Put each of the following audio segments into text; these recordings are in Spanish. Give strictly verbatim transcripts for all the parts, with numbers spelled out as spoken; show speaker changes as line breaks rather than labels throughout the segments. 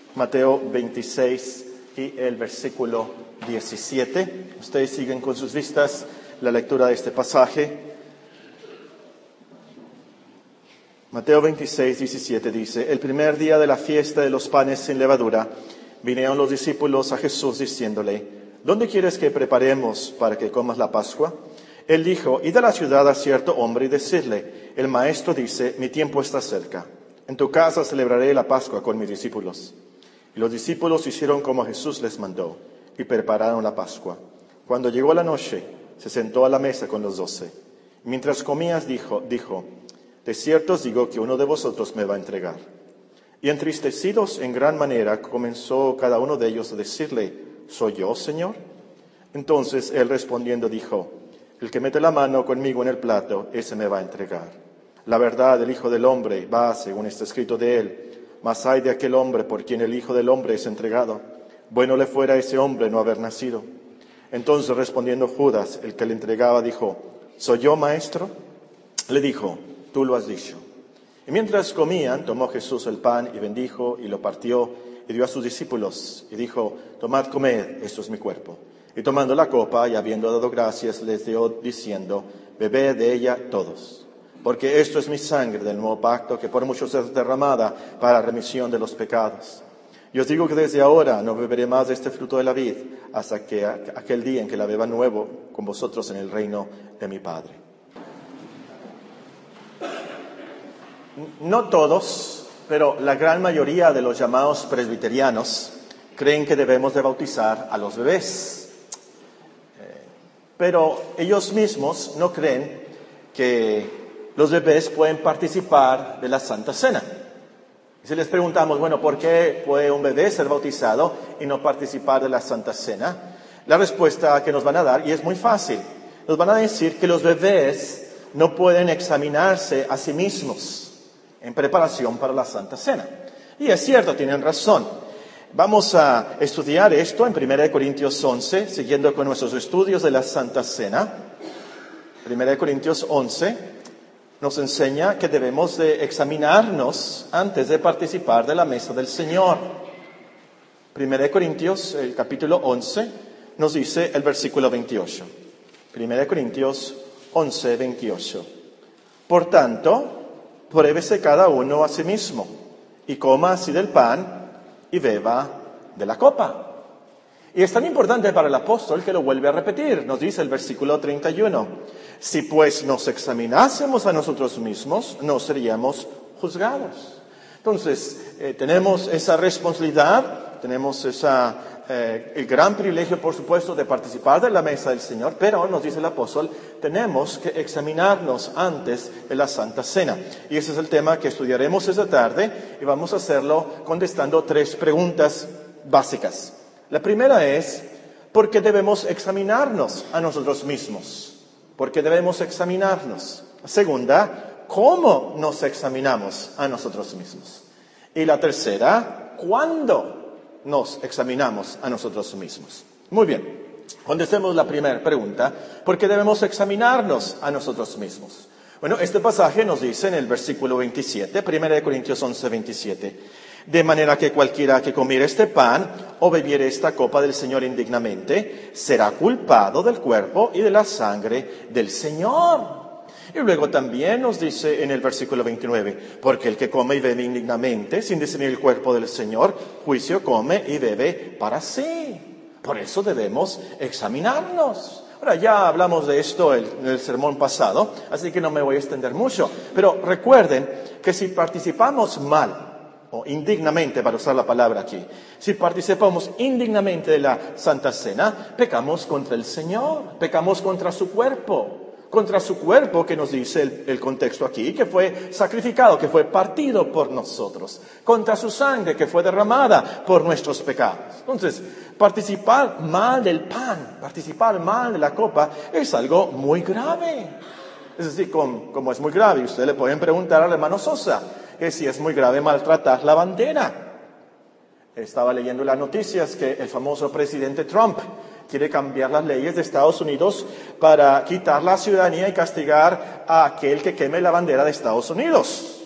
Mateo veintiséis y el versículo diecisiete. Ustedes siguen con sus vistas la lectura de este pasaje. Mateo veintiséis, diecisiete dice: El primer día de la fiesta de los panes sin levadura, vinieron los discípulos a Jesús diciéndole: ¿Dónde quieres que preparemos para que comas la Pascua? Él dijo: Id a la ciudad a cierto hombre y decidle: el maestro dice, mi tiempo está cerca. En tu casa celebraré la Pascua con mis discípulos. Y los discípulos hicieron como Jesús les mandó, y prepararon la Pascua. Cuando llegó la noche, se sentó a la mesa con los doce. Mientras comías, dijo, dijo, de cierto os digo que uno de vosotros me va a entregar. Y entristecidos en gran manera, comenzó cada uno de ellos a decirle: ¿Soy yo, Señor? Entonces él respondiendo dijo: El que mete la mano conmigo en el plato, ese me va a entregar. La verdad, el Hijo del Hombre va, según está escrito de él. Mas ay de aquel hombre por quien el Hijo del Hombre es entregado. Bueno le fuera a ese hombre no haber nacido. Entonces respondiendo Judas, el que le entregaba, dijo: ¿Soy yo, maestro? Le dijo: Tú lo has dicho. Y mientras comían, tomó Jesús el pan y bendijo y lo partió y dio a sus discípulos y dijo: Tomad, comed, esto es mi cuerpo. Y tomando la copa y habiendo dado gracias, les dio diciendo: Bebed de ella todos, porque esto es mi sangre del nuevo pacto, que por muchos es derramada para remisión de los pecados. Y os digo que desde ahora no beberé más de este fruto de la vid, hasta que aquel día en que la beba nuevo con vosotros en el reino de mi Padre. No todos, pero la gran mayoría de los llamados presbiterianos creen que debemos de bautizar a los bebés. Eh, pero ellos mismos no creen que los bebés pueden participar de la Santa Cena. Y si les preguntamos, bueno, ¿por qué puede un bebé ser bautizado y no participar de la Santa Cena? La respuesta que nos van a dar, y es muy fácil, nos van a decir que los bebés no pueden examinarse a sí mismos en preparación para la Santa Cena. Y es cierto, tienen razón. Vamos a estudiar esto en primera de Corintios once, siguiendo con nuestros estudios de la Santa Cena. primera de Corintios once nos enseña que debemos de examinarnos antes de participar de la mesa del Señor. primera de Corintios, el capítulo once, nos dice el versículo veintiocho. primera de Corintios once, veintiocho. Por tanto, pruébese cada uno a sí mismo, y coma así del pan, y beba de la copa. Y es tan importante para el apóstol que lo vuelve a repetir. Nos dice el versículo treinta y uno. Si pues nos examinásemos a nosotros mismos, no seríamos juzgados. Entonces, eh, tenemos esa responsabilidad, tenemos esa, eh, el gran privilegio, por supuesto, de participar de la mesa del Señor, pero, nos dice el apóstol, tenemos que examinarnos antes de la Santa Cena. Y ese es el tema que estudiaremos esta tarde, y vamos a hacerlo contestando tres preguntas básicas. La primera es, ¿por qué debemos examinarnos a nosotros mismos? ¿Por qué debemos examinarnos? La segunda, ¿cómo nos examinamos a nosotros mismos? Y la tercera, ¿cuándo nos examinamos a nosotros mismos? Muy bien, contestemos la primera pregunta, ¿por qué debemos examinarnos a nosotros mismos? Bueno, este pasaje nos dice en el versículo veintisiete, primera de Corintios once, veintisiete, de manera que cualquiera que comiere este pan o bebiere esta copa del Señor indignamente, será culpado del cuerpo y de la sangre del Señor. Y luego también nos dice en el versículo veintinueve, porque el que come y bebe indignamente, sin discernir el cuerpo del Señor, juicio come y bebe para sí. Por eso debemos examinarnos. Ahora, ya hablamos de esto en el sermón pasado, así que no me voy a extender mucho. Pero recuerden que si participamos mal, o indignamente, para usar la palabra aquí, si participamos indignamente de la Santa Cena, pecamos contra el Señor, pecamos contra su cuerpo, contra su cuerpo que nos dice el, el contexto aquí, que fue sacrificado, que fue partido por nosotros, contra su sangre que fue derramada por nuestros pecados. Entonces, participar mal del pan, participar mal de la copa, es algo muy grave. Es decir, como, como es muy grave, ustedes le pueden preguntar al hermano Sosa, que si es muy grave maltratar la bandera. Estaba leyendo las noticias que el famoso presidente Trump quiere cambiar las leyes de Estados Unidos para quitar la ciudadanía y castigar a aquel que queme la bandera de Estados Unidos.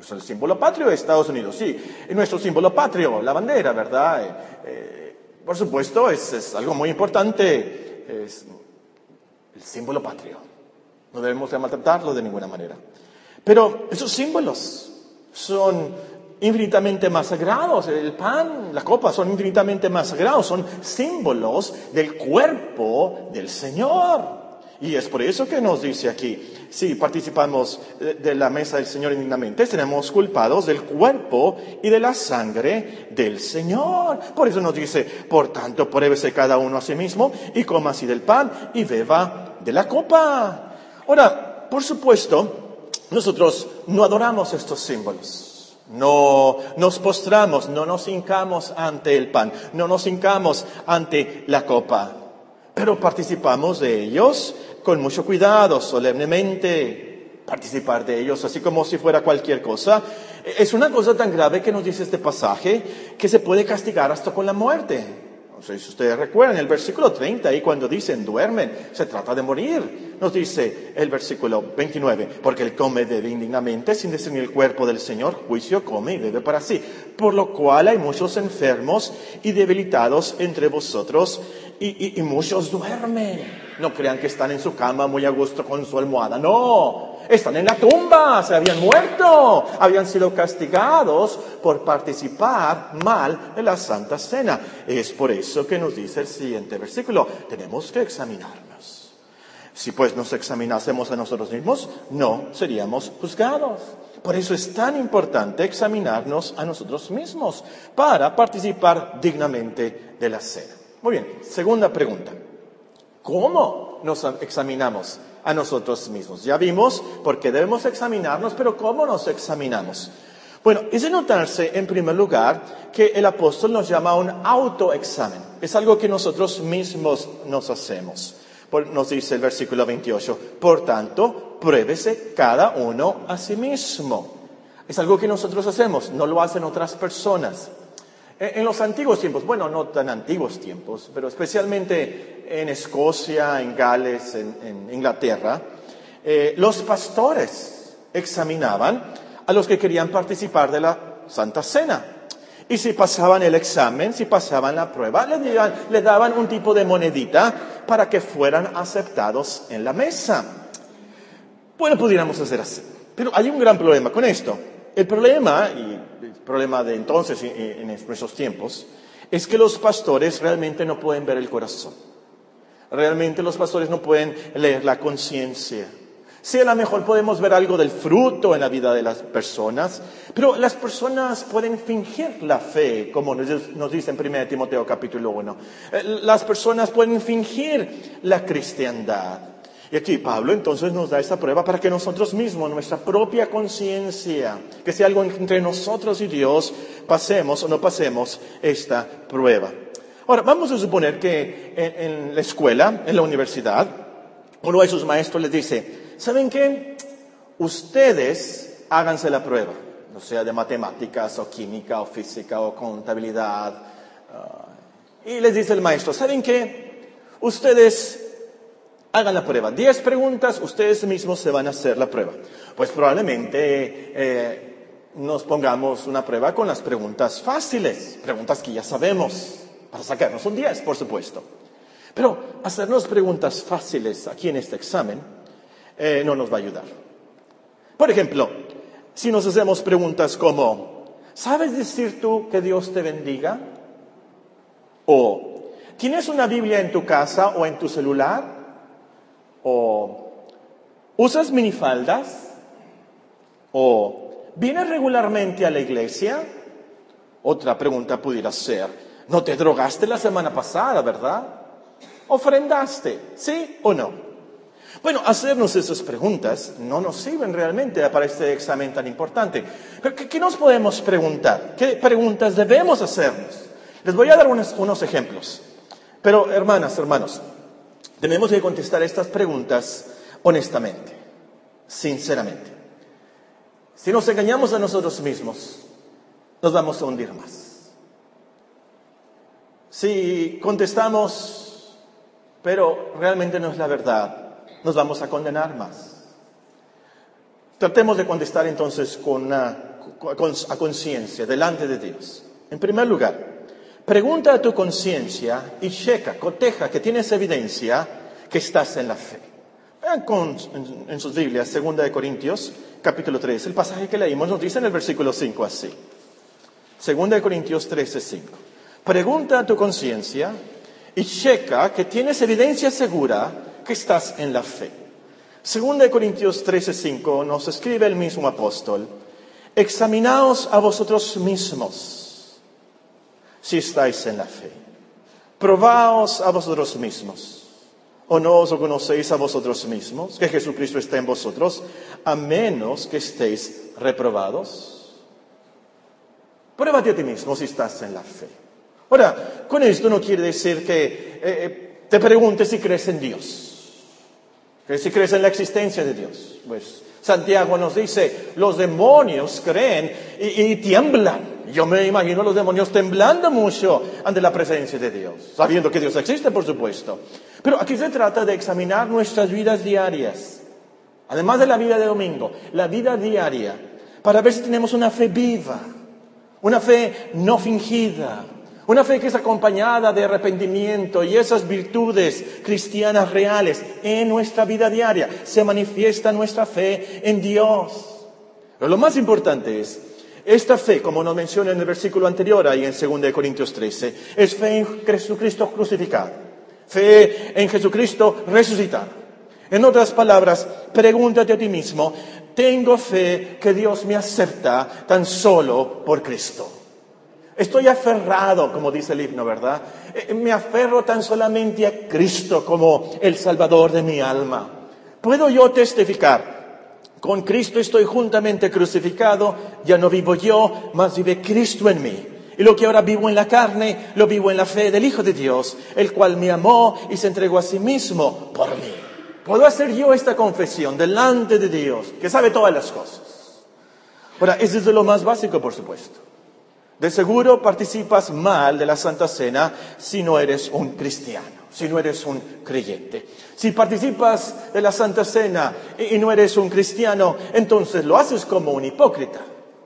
Es el símbolo patrio de Estados Unidos, sí. Es nuestro símbolo patrio, la bandera, ¿verdad? Eh, eh, por supuesto, es, es algo muy importante. Es el símbolo patrio. No debemos de maltratarlo de ninguna manera. Pero esos símbolos son infinitamente más sagrados. El pan, la copa son infinitamente más sagrados. Son símbolos del cuerpo del Señor. Y es por eso que nos dice aquí, si participamos de la mesa del Señor indignamente, seremos culpados del cuerpo y de la sangre del Señor. Por eso nos dice, por tanto, pruébese cada uno a sí mismo y coma así del pan y beba de la copa. Ahora, por supuesto, nosotros no adoramos estos símbolos. No nos postramos, no nos hincamos ante el pan, no nos hincamos ante la copa. Pero participamos de ellos con mucho cuidado, solemnemente. Participar de ellos así como si fuera cualquier cosa. Es una cosa tan grave que nos dice este pasaje que se puede castigar hasta con la muerte. No sé si ustedes recuerdan el versículo treinta, ahí cuando dicen duermen, se trata de morir. Nos dice el versículo veintinueve, porque él come y bebe indignamente sin discernir el cuerpo del Señor, juicio come y bebe para sí. Por lo cual hay muchos enfermos y debilitados entre vosotros y, y, y muchos duermen. No crean que están en su cama muy a gusto con su almohada. No, están en la tumba, se habían muerto, habían sido castigados por participar mal en la Santa Cena. Es por eso que nos dice el siguiente versículo, tenemos que examinarnos. Si pues nos examinásemos a nosotros mismos, no seríamos juzgados. Por eso es tan importante examinarnos a nosotros mismos para participar dignamente de la cena. Muy bien, segunda pregunta. ¿Cómo nos examinamos a nosotros mismos? Ya vimos por qué debemos examinarnos, pero ¿cómo nos examinamos? Bueno, es de notarse, en primer lugar, que el apóstol nos llama a un autoexamen. Es algo que nosotros mismos nos hacemos. Nos dice el versículo veintiocho, por tanto, pruébese cada uno a sí mismo. Es algo que nosotros hacemos, no lo hacen otras personas. En los antiguos tiempos, bueno, no tan antiguos tiempos, pero especialmente en Escocia, en Gales, en, en Inglaterra, eh, los pastores examinaban a los que querían participar de la Santa Cena. Y si pasaban el examen, si pasaban la prueba, le daban, le daban un tipo de monedita para que fueran aceptados en la mesa. Bueno, pudiéramos hacer así. Pero hay un gran problema con esto. El problema, y el problema de entonces en nuestros tiempos, es que los pastores realmente no pueden ver el corazón. Realmente los pastores no pueden leer la conciencia. Sí, a lo mejor podemos ver algo del fruto en la vida de las personas, pero las personas pueden fingir la fe, como nos dice en primera Timoteo capítulo uno. Las personas pueden fingir la cristiandad. Y aquí Pablo entonces nos da esta prueba para que nosotros mismos, nuestra propia conciencia, que sea algo entre nosotros y Dios, pasemos o no pasemos esta prueba. Ahora, vamos a suponer que en, en la escuela, en la universidad, uno de sus maestros les dice, ¿saben qué? Ustedes háganse la prueba, no sea de matemáticas o química o física o contabilidad. Uh, y les dice el maestro, ¿saben qué? Ustedes hagan la prueba. Diez preguntas, ustedes mismos se van a hacer la prueba. Pues probablemente eh, nos pongamos una prueba con las preguntas fáciles, preguntas que ya sabemos, para sacarnos un diez, por supuesto. Pero hacernos preguntas fáciles aquí en este examen eh, no nos va a ayudar. Por ejemplo, si nos hacemos preguntas como, ¿sabes decir tú que Dios te bendiga? O, ¿tienes una Biblia en tu casa o en tu celular? O, ¿usas minifaldas? O, ¿vienes regularmente a la iglesia? Otra pregunta pudiera ser, ¿no te drogaste la semana pasada, verdad? ¿Ofrendaste? ¿Sí o no? Bueno, hacernos esas preguntas no nos sirven realmente para este examen tan importante. ¿Qué, qué nos podemos preguntar? ¿Qué preguntas debemos hacernos? Les voy a dar unos, unos ejemplos. Pero, hermanas, hermanos, tenemos que contestar estas preguntas honestamente, sinceramente. Si nos engañamos a nosotros mismos, nos vamos a hundir más. Si contestamos, pero realmente no es la verdad, nos vamos a condenar más. Tratemos de contestar entonces con una a conciencia delante de Dios. En primer lugar, pregunta a tu conciencia y checa, coteja que tienes evidencia que estás en la fe. Vean con, en, en sus Biblias, segunda de Corintios, capítulo tres. El pasaje que leímos nos dice en el versículo cinco así. segunda de Corintios trece, cinco. Pregunta a tu conciencia y checa que tienes evidencia segura que estás en la fe. segunda de Corintios trece, cinco nos escribe el mismo apóstol. Examinaos a vosotros mismos si estáis en la fe. Probaos a vosotros mismos. ¿O no os conocéis a vosotros mismos, que Jesucristo está en vosotros, a menos que estéis reprobados? Pruébate a ti mismo si estás en la fe. Ahora, con esto no quiere decir que eh, te preguntes si crees en Dios, que si crees en la existencia de Dios. Pues Santiago nos dice, los demonios creen y, y tiemblan. Yo me imagino a los demonios temblando mucho ante la presencia de Dios, sabiendo que Dios existe, por supuesto. Pero aquí se trata de examinar nuestras vidas diarias, además de la vida de domingo, la vida diaria, para ver si tenemos una fe viva, una fe no fingida, una fe que es acompañada de arrepentimiento y esas virtudes cristianas reales en nuestra vida diaria. Se manifiesta nuestra fe en Dios. Pero lo más importante es, esta fe, como nos menciona en el versículo anterior, ahí en segunda de Corintios trece, es fe en Jesucristo crucificado, fe en Jesucristo resucitado. En otras palabras, pregúntate a ti mismo, ¿tengo fe que Dios me acepta tan solo por Cristo? Estoy aferrado, como dice el himno, ¿verdad? Me aferro tan solamente a Cristo como el Salvador de mi alma. ¿Puedo yo testificar? Con Cristo estoy juntamente crucificado, ya no vivo yo, mas vive Cristo en mí. Y lo que ahora vivo en la carne, lo vivo en la fe del Hijo de Dios, el cual me amó y se entregó a sí mismo por mí. ¿Puedo hacer yo esta confesión delante de Dios, que sabe todas las cosas? Ahora, eso es de lo más básico, por supuesto. De seguro participas mal de la Santa Cena si no eres un cristiano, si no eres un creyente. Si participas de la Santa Cena y no eres un cristiano, entonces lo haces como un hipócrita.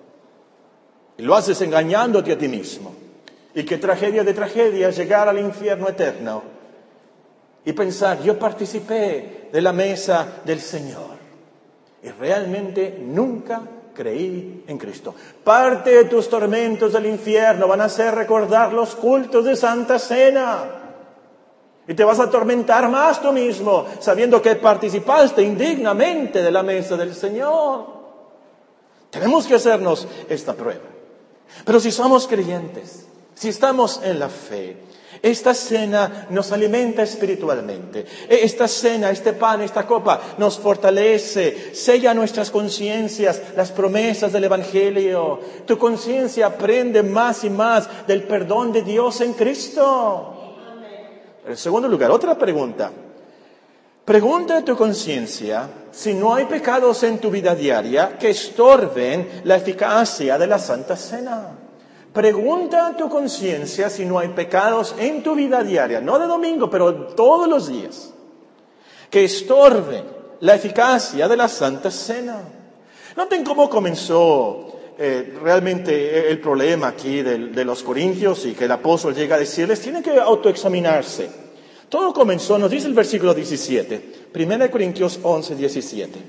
Y lo haces engañándote a ti mismo. Y qué tragedia de tragedia llegar al infierno eterno y pensar, yo participé de la mesa del Señor y realmente nunca creí en Cristo. Parte de tus tormentos del infierno van a ser recordar los cultos de Santa Cena. Y te vas a atormentar más tú mismo, sabiendo que participaste indignamente de la mesa del Señor. Tenemos que hacernos esta prueba. Pero si somos creyentes, si estamos en la fe, esta cena nos alimenta espiritualmente. Esta cena, este pan, esta copa nos fortalece, sella nuestras conciencias, las promesas del Evangelio. Tu conciencia aprende más y más del perdón de Dios en Cristo. En segundo lugar, otra pregunta. Pregunta a tu conciencia si no hay pecados en tu vida diaria que estorben la eficacia de la Santa Cena. Pregunta a tu conciencia si no hay pecados en tu vida diaria, no de domingo, pero todos los días, que estorben la eficacia de la Santa Cena. Noten cómo comenzó eh, realmente el problema aquí de, de los corintios y que el apóstol llega a decirles, tienen que autoexaminarse. Todo comenzó, nos dice el versículo diecisiete, primera de Corintios once, diecisiete.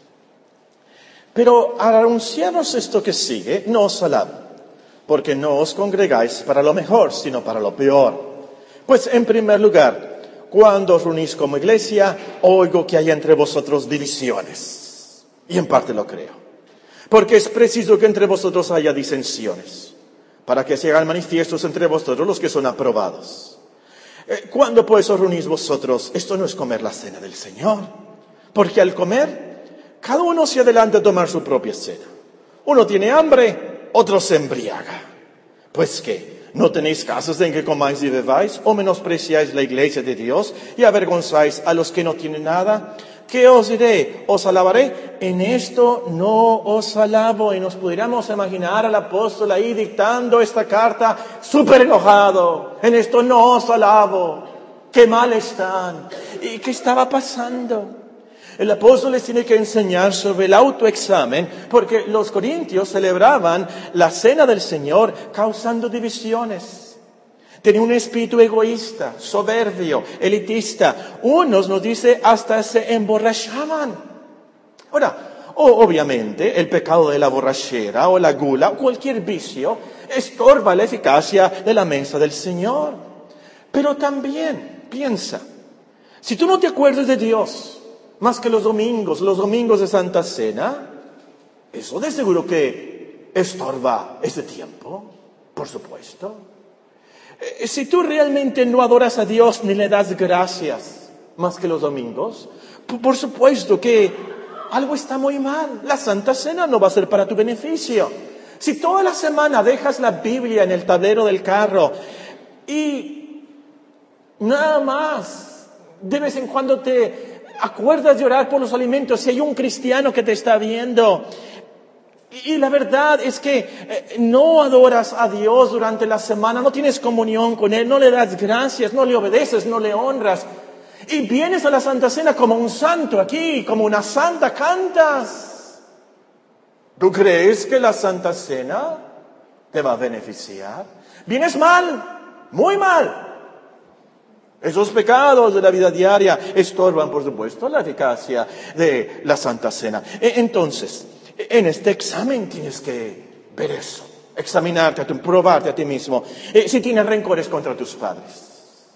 Pero al anunciaros esto que sigue, no os alabo, porque no os congregáis para lo mejor, sino para lo peor. Pues en primer lugar, cuando os reunís como iglesia, oigo que hay entre vosotros divisiones. Y en parte lo creo. Porque es preciso que entre vosotros haya disensiones, para que se hagan manifiestos entre vosotros los que son aprobados. ¿Cuándo pues os reunís vosotros? Esto no es comer la cena del Señor. Porque al comer, cada uno se adelanta a tomar su propia cena. Uno tiene hambre, otro se embriaga. Pues ¿qué? ¿No tenéis casos en que comáis y bebáis? ¿O menospreciáis la iglesia de Dios y avergonzáis a los que no tienen nada? ¿Qué os diré? ¿Os alabaré? En esto no os alabo. Y nos pudiéramos imaginar al apóstol ahí dictando esta carta súper enojado. En esto no os alabo. ¡Qué mal están! ¿Y qué estaba pasando? El apóstol les tiene que enseñar sobre el autoexamen, porque los corintios celebraban la cena del Señor causando divisiones. Tenían un espíritu egoísta, soberbio, elitista. Unos, nos dice, hasta se emborrachaban. Ahora, obviamente, el pecado de la borrachera o la gula o cualquier vicio estorba la eficacia de la mesa del Señor. Pero también, piensa, si tú no te acuerdas de Dios más que los domingos, los domingos de Santa Cena, eso de seguro que estorba ese tiempo, por supuesto. Eh, si tú realmente no adoras a Dios ni le das gracias más que los domingos, por supuesto que algo está muy mal. La Santa Cena no va a ser para tu beneficio. Si toda la semana dejas la Biblia en el tablero del carro y nada más, de vez en cuando te acuerdas de orar por los alimentos, si hay un cristiano que te está viendo, y, y la verdad es que eh, no adoras a Dios durante la semana, no tienes comunión con Él, no le das gracias, no le obedeces, no le honras, y vienes a la Santa Cena como un santo aquí, como una santa, cantas. ¿Tú crees que la Santa Cena te va a beneficiar? Vienes mal, muy mal. Esos pecados de la vida diaria estorban, por supuesto, la eficacia de la Santa Cena. Entonces, en este examen tienes que ver eso, examinarte, probarte a ti mismo. Si tienes rencores contra tus padres,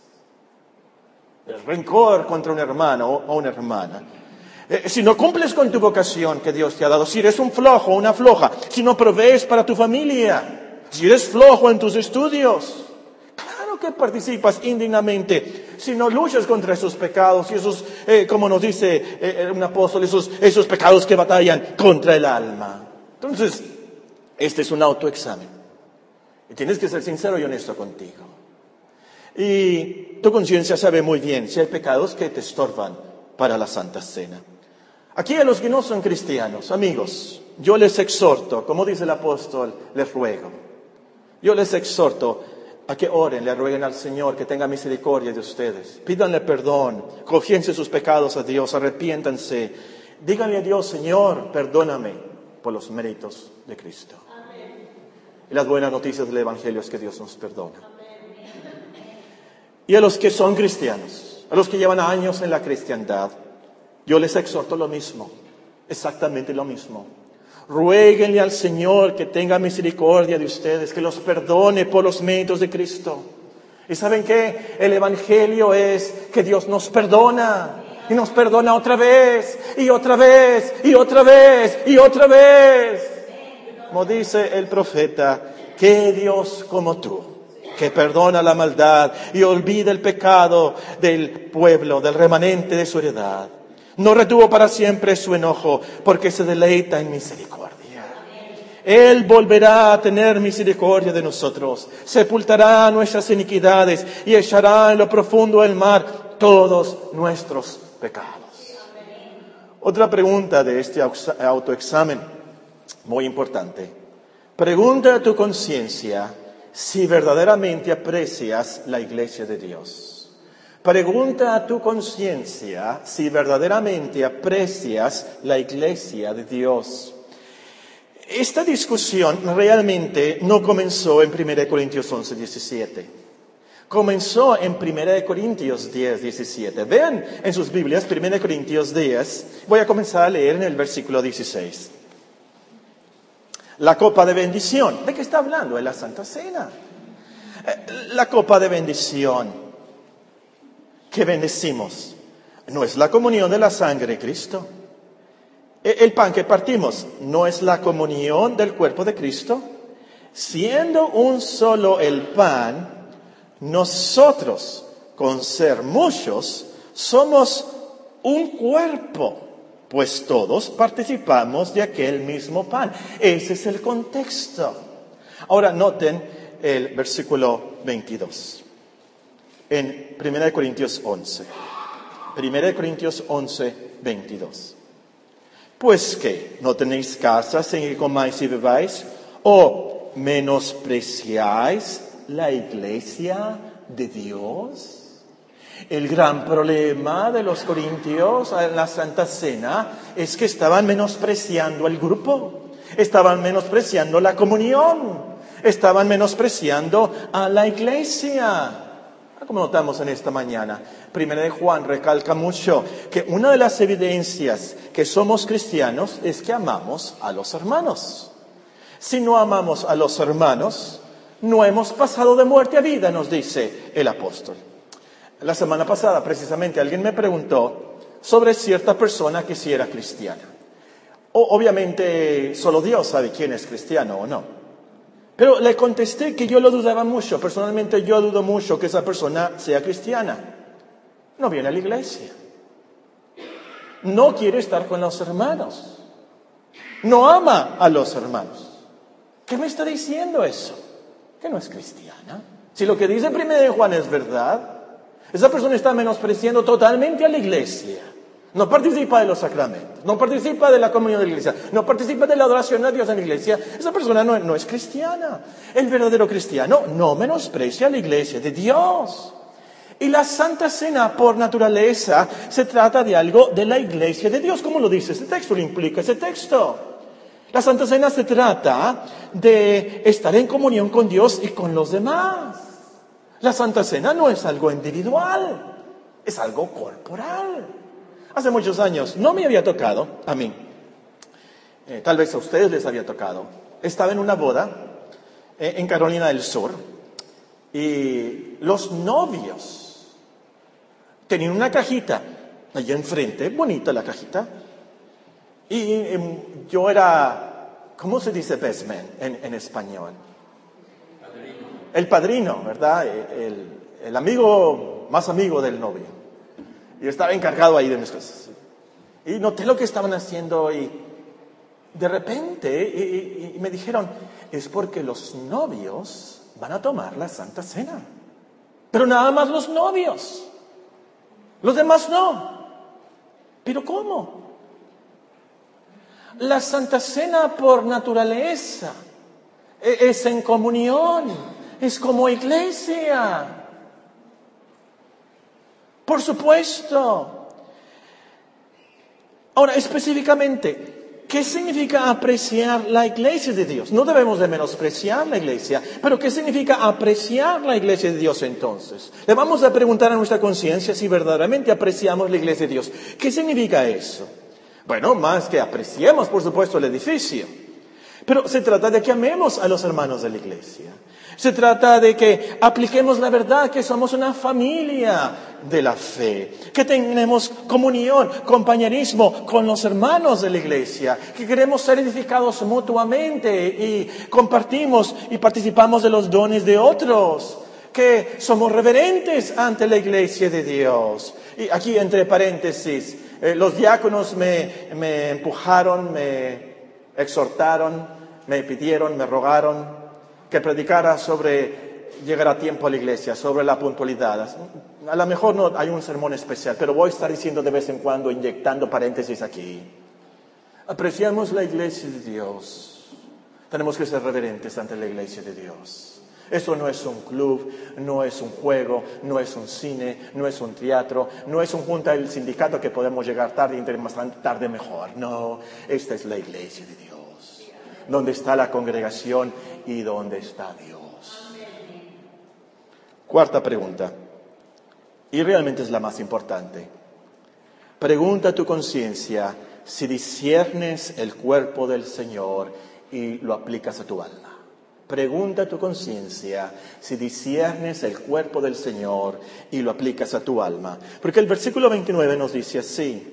el rencor contra un hermano o una hermana, si no cumples con tu vocación que Dios te ha dado, si eres un flojo o una floja, si no provees para tu familia, si eres flojo en tus estudios, que participas indignamente, si no luchas contra esos pecados y esos, eh, como nos dice eh, un apóstol, esos, esos pecados que batallan contra el alma. Entonces, este es un autoexamen. Y tienes que ser sincero y honesto contigo. Y tu conciencia sabe muy bien si hay pecados que te estorban para la Santa Cena. Aquí a los que no son cristianos, amigos, yo les exhorto, como dice el apóstol, les ruego. Yo les exhorto a que oren, le rueguen al Señor que tenga misericordia de ustedes. Pídanle perdón, confiesen sus pecados a Dios, arrepiéntanse. Díganle a Dios, Señor, perdóname por los méritos de Cristo. Amén. Y las buenas noticias del Evangelio es que Dios nos perdona. Amén. Y a los que son cristianos, a los que llevan años en la cristiandad, yo les exhorto lo mismo, exactamente lo mismo. Ruéguenle al Señor que tenga misericordia de ustedes, que los perdone por los méritos de Cristo. ¿Y saben qué? El Evangelio es que Dios nos perdona. Y nos perdona otra vez, y otra vez, y otra vez, y otra vez. Como dice el profeta, que Dios como tú, que perdona la maldad y olvida el pecado del pueblo, del remanente de su heredad. No retuvo para siempre su enojo, porque se deleita en misericordia. Él volverá a tener misericordia de nosotros, sepultará nuestras iniquidades y echará en lo profundo del mar todos nuestros pecados. Otra pregunta de este autoexamen, muy importante. Pregunta a tu conciencia si verdaderamente aprecias la iglesia de Dios. Pregunta a tu conciencia si verdaderamente aprecias la iglesia de Dios. Esta discusión realmente no comenzó en primera de Corintios once, diecisiete. Comenzó en primera de Corintios diez, diecisiete. Vean en sus Biblias, primera de Corintios diez. Voy a comenzar a leer en el versículo dieciséis. La copa de bendición. ¿De qué está hablando? En la Santa Cena. La copa de bendición que bendecimos no es la comunión de la sangre de Cristo. El pan que partimos no es la comunión del cuerpo de Cristo. Siendo un solo el pan, nosotros, con ser muchos, somos un cuerpo, pues todos participamos de aquel mismo pan. Ese es el contexto. Ahora noten el versículo veintidós. En primera de Corintios once. primera de Corintios once, veintidós. Pues que no tenéis casas en que comáis y bebáis, o menospreciáis la iglesia de Dios. El gran problema de los corintios en la Santa Cena es que estaban menospreciando el grupo, estaban menospreciando la comunión, estaban menospreciando a la iglesia. Como notamos en esta mañana, Primera de Juan recalca mucho que una de las evidencias que somos cristianos es que amamos a los hermanos. Si no amamos a los hermanos, no hemos pasado de muerte a vida, nos dice el apóstol. La semana pasada, precisamente, alguien me preguntó sobre cierta persona que si era cristiana. O, obviamente, solo Dios sabe quién es cristiano o no. Pero le contesté que yo lo dudaba mucho. Personalmente, yo dudo mucho que esa persona sea cristiana. No viene a la iglesia. No quiere estar con los hermanos. No ama a los hermanos. ¿Qué me está diciendo eso? Que no es cristiana. Si lo que dice Primera de Juan es verdad, esa persona está menospreciando totalmente a la iglesia. No participa de los sacramentos, no participa de la comunión de la iglesia, no participa de la adoración a Dios en la iglesia. Esa persona no, no es cristiana. El verdadero cristiano no menosprecia a la iglesia de Dios. Y la Santa Cena, por naturaleza, se trata de algo de la iglesia de Dios. ¿Cómo lo dice ese texto? Lo implica ese texto. La Santa Cena se trata de estar en comunión con Dios y con los demás. La Santa Cena no es algo individual, es algo corporal. Hace muchos años, no me había tocado a mí, eh, tal vez a ustedes les había tocado. Estaba en una boda eh, en Carolina del Sur y los novios tenían una cajita allá enfrente, bonita la cajita, y eh, yo era, ¿cómo se dice best man en, en español? Padrino. El padrino, ¿verdad? El, el amigo, más amigo del novio. Yo estaba encargado ahí de mis cosas. Y noté lo que estaban haciendo y de repente y, y, y me dijeron, es porque los novios van a tomar la Santa Cena. Pero nada más los novios. Los demás no. ¿Pero cómo? La Santa Cena por naturaleza es en comunión, es como iglesia. Por supuesto. Ahora, específicamente, ¿qué significa apreciar la iglesia de Dios? No debemos de menospreciar la iglesia, pero ¿qué significa apreciar la iglesia de Dios entonces? Le vamos a preguntar a nuestra conciencia si verdaderamente apreciamos la iglesia de Dios. ¿Qué significa eso? Bueno, más que apreciemos, por supuesto, el edificio. Pero se trata de que amemos a los hermanos de la iglesia. Se trata de que apliquemos la verdad, que somos una familia de la fe, que tenemos comunión, compañerismo con los hermanos de la iglesia, que queremos ser edificados mutuamente y compartimos y participamos de los dones de otros, que somos reverentes ante la iglesia de Dios. Y aquí, entre paréntesis, eh, los diáconos me, me empujaron, me exhortaron, me pidieron, me rogaron que predicara sobre llegar a tiempo a la iglesia, sobre la puntualidad. A lo mejor no hay un sermón especial, pero voy a estar diciendo de vez en cuando, inyectando paréntesis aquí. Apreciamos la iglesia de Dios. Tenemos que ser reverentes ante la iglesia de Dios. Esto no es un club, no es un juego, no es un cine, no es un teatro, no es un junta del sindicato que podemos llegar tarde y entre más tarde mejor. No, esta es la iglesia de Dios, donde está la congregación y donde está Dios. Cuarta pregunta, y realmente es la más importante. Pregunta a tu conciencia si disciernes el cuerpo del Señor y lo aplicas a tu alma. Pregunta a tu conciencia si disciernes el cuerpo del Señor y lo aplicas a tu alma. Porque el versículo veintinueve nos dice así: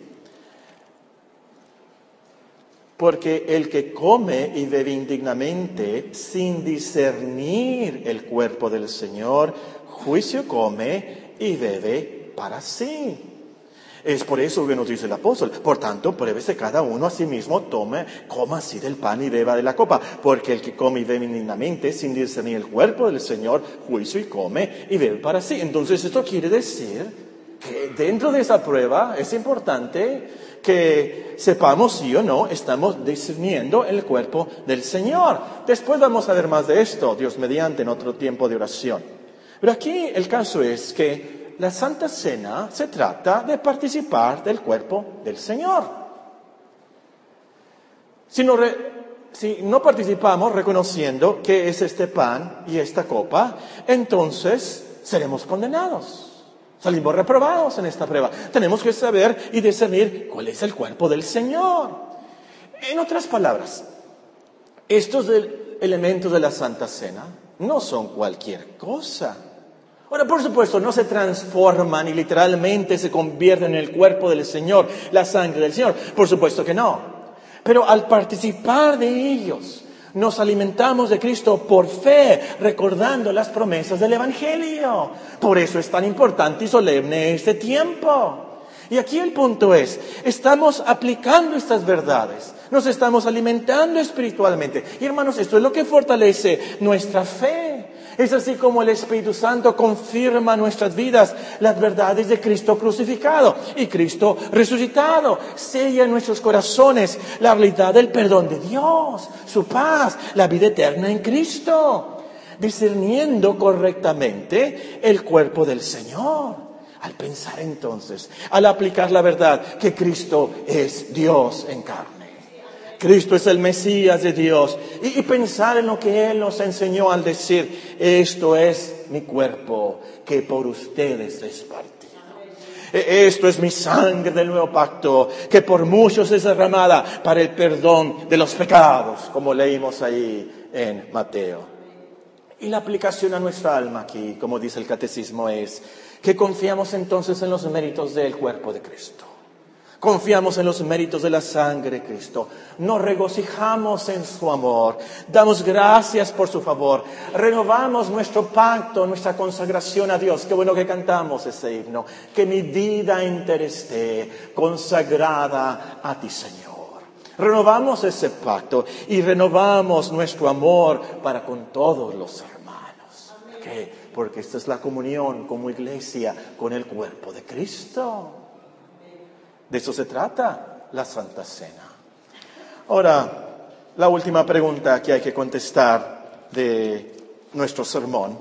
porque el que come y bebe indignamente sin discernir el cuerpo del Señor, juicio come y bebe para sí. Es por eso que nos dice el apóstol: por tanto, pruébese cada uno a sí mismo, tome, coma así del pan y beba de la copa. Porque el que come y bebe indignamente sin discernir el cuerpo del Señor, juicio y come y bebe para sí. Entonces esto quiere decir que dentro de esa prueba es importante que sepamos si o no estamos discerniendo el cuerpo del Señor. Después vamos a ver más de esto, Dios mediante, en otro tiempo de oración. Pero aquí el caso es que la Santa Cena se trata de participar del cuerpo del Señor. Si no, re, si no participamos reconociendo que es este pan y esta copa, entonces seremos condenados. Salimos reprobados en esta prueba. Tenemos que saber y discernir cuál es el cuerpo del Señor. En otras palabras, estos elementos de la Santa Cena no son cualquier cosa. Ahora, por supuesto, no se transforman y literalmente se convierten en el cuerpo del Señor, la sangre del Señor. Por supuesto que no. Pero al participar de ellos, nos alimentamos de Cristo por fe, recordando las promesas del Evangelio. Por eso es tan importante y solemne este tiempo. Y aquí el punto es, estamos aplicando estas verdades, nos estamos alimentando espiritualmente. Y hermanos, esto es lo que fortalece nuestra fe. Es así como el Espíritu Santo confirma en nuestras vidas las verdades de Cristo crucificado y Cristo resucitado. Sella en nuestros corazones la realidad del perdón de Dios, su paz, la vida eterna en Cristo, discerniendo correctamente el cuerpo del Señor. Al pensar entonces, al aplicar la verdad que Cristo es Dios en carne. Cristo es el Mesías de Dios. Y, y pensar en lo que Él nos enseñó al decir, esto es mi cuerpo que por ustedes es partido. Esto es mi sangre del nuevo pacto que por muchos es derramada para el perdón de los pecados, como leímos ahí en Mateo. Y la aplicación a nuestra alma aquí, como dice el catecismo, es que confiamos entonces en los méritos del cuerpo de Cristo. Confiamos en los méritos de la sangre de Cristo. Nos regocijamos en su amor. Damos gracias por su favor. Renovamos nuestro pacto, nuestra consagración a Dios. Qué bueno que cantamos ese himno. Que mi vida entera esté consagrada a ti, Señor. Renovamos ese pacto y renovamos nuestro amor para con todos los hermanos. ¿Por qué? Porque esta es la comunión como iglesia con el cuerpo de Cristo. De eso se trata la Santa Cena. Ahora, la última pregunta que hay que contestar de nuestro sermón.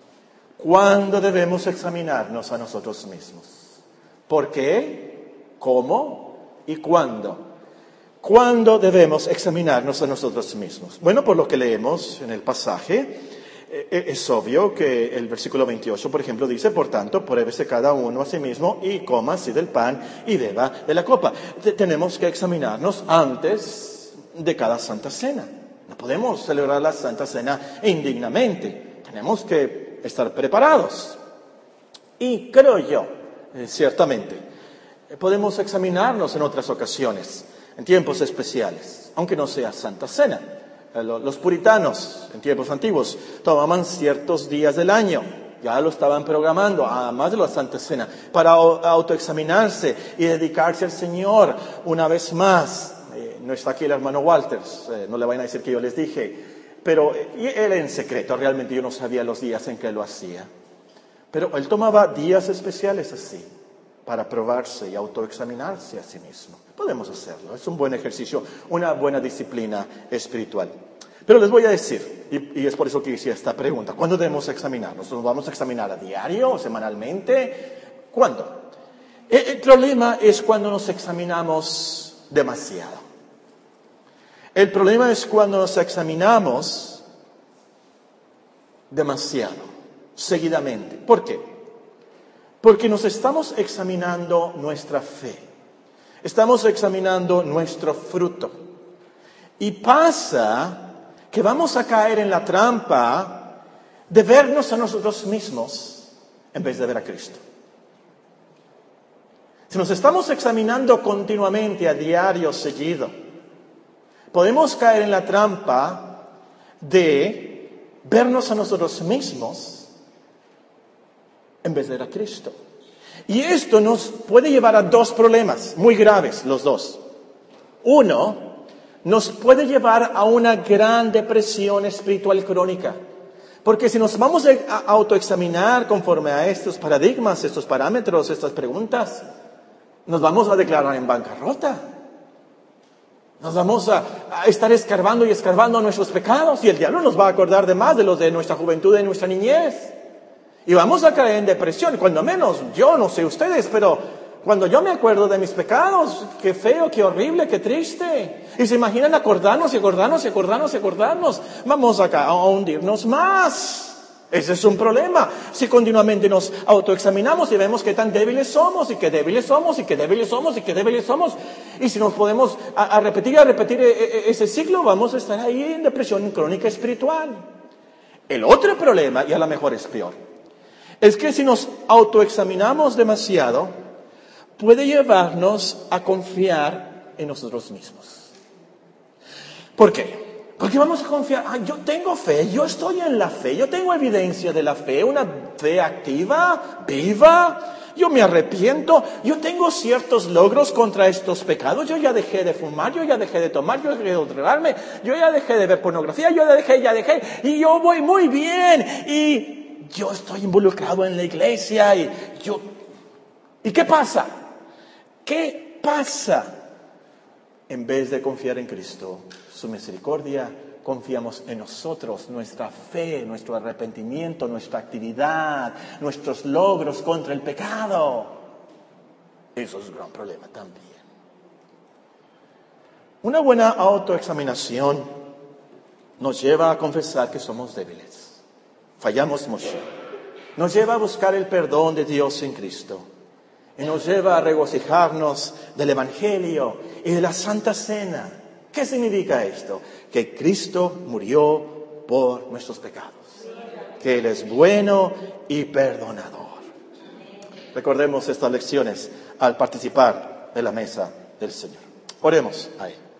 ¿Cuándo debemos examinarnos a nosotros mismos? ¿Por qué? ¿Cómo? ¿Y cuándo? ¿Cuándo debemos examinarnos a nosotros mismos? Bueno, por lo que leemos en el pasaje, es obvio que el versículo veintiocho, por ejemplo, dice, por tanto, pruébese cada uno a sí mismo y coma así del pan y beba de la copa. Tenemos que examinarnos antes de cada Santa Cena. No podemos celebrar la Santa Cena indignamente. Tenemos que estar preparados. Y creo yo, eh, ciertamente, podemos examinarnos en otras ocasiones, en tiempos especiales, aunque no sea Santa Cena. Los puritanos, en tiempos antiguos, tomaban ciertos días del año, ya lo estaban programando, además de la Santa Cena, para autoexaminarse y dedicarse al Señor una vez más. Eh, no está aquí el hermano Walters, eh, no le vayan a decir que yo les dije, pero eh, él en secreto, realmente yo no sabía los días en que lo hacía. Pero él tomaba días especiales así, para probarse y autoexaminarse a sí mismo. Podemos hacerlo, es un buen ejercicio, una buena disciplina espiritual. Pero les voy a decir, y, y es por eso que hice esta pregunta, ¿cuándo debemos examinarnos? ¿Nos vamos a examinar a diario o semanalmente? ¿Cuándo? El, el problema es cuando nos examinamos demasiado. El problema es cuando nos examinamos demasiado, seguidamente. ¿Por qué? Porque nos estamos examinando nuestra fe. Estamos examinando nuestro fruto. Y pasa que vamos a caer en la trampa de vernos a nosotros mismos en vez de ver a Cristo. Si nos estamos examinando continuamente, a diario, seguido, podemos caer en la trampa de vernos a nosotros mismos en vez de ver a Cristo. Y esto nos puede llevar a dos problemas muy graves, los dos. Uno, nos puede llevar a una gran depresión espiritual crónica. Porque si nos vamos a autoexaminar conforme a estos paradigmas, estos parámetros, estas preguntas, nos vamos a declarar en bancarrota. Nos vamos a, a estar escarbando y escarbando nuestros pecados y el diablo nos va a acordar de más de los de nuestra juventud y de nuestra niñez. Y vamos a caer en depresión, cuando menos yo, no sé ustedes, pero cuando yo me acuerdo de mis pecados, qué feo, qué horrible, qué triste. Y se imaginan acordarnos y acordarnos y acordarnos y acordarnos. Vamos acá a hundirnos más. Ese es un problema. Si continuamente nos autoexaminamos y vemos qué tan débiles somos y qué débiles somos y qué débiles somos y qué débiles somos. Y si nos podemos a, a repetir y a repetir ese ciclo, vamos a estar ahí en depresión crónica espiritual. El otro problema, y a lo mejor es peor, es que si nos autoexaminamos demasiado, puede llevarnos a confiar en nosotros mismos. ¿Por qué? Porque vamos a confiar, ah, yo tengo fe, yo estoy en la fe, yo tengo evidencia de la fe, una fe activa, viva, yo me arrepiento, yo tengo ciertos logros contra estos pecados, yo ya dejé de fumar, yo ya dejé de tomar, yo dejé de drogarme, yo ya dejé de ver pornografía, yo ya dejé, ya dejé, y yo voy muy bien, y yo estoy involucrado en la iglesia, y yo... ¿Y qué pasa? ¿Qué pasa? En vez de confiar en Cristo, su misericordia, confiamos en nosotros, nuestra fe, nuestro arrepentimiento, nuestra actividad, nuestros logros contra el pecado. Eso es un gran problema también. Una buena autoexaminación nos lleva a confesar que somos débiles. Fallamos mucho. Nos lleva a buscar el perdón de Dios en Cristo. Y nos lleva a regocijarnos del Evangelio y de la Santa Cena. ¿Qué significa esto? Que Cristo murió por nuestros pecados. Que Él es bueno y perdonador. Recordemos estas lecciones al participar de la mesa del Señor. Oremos a Él.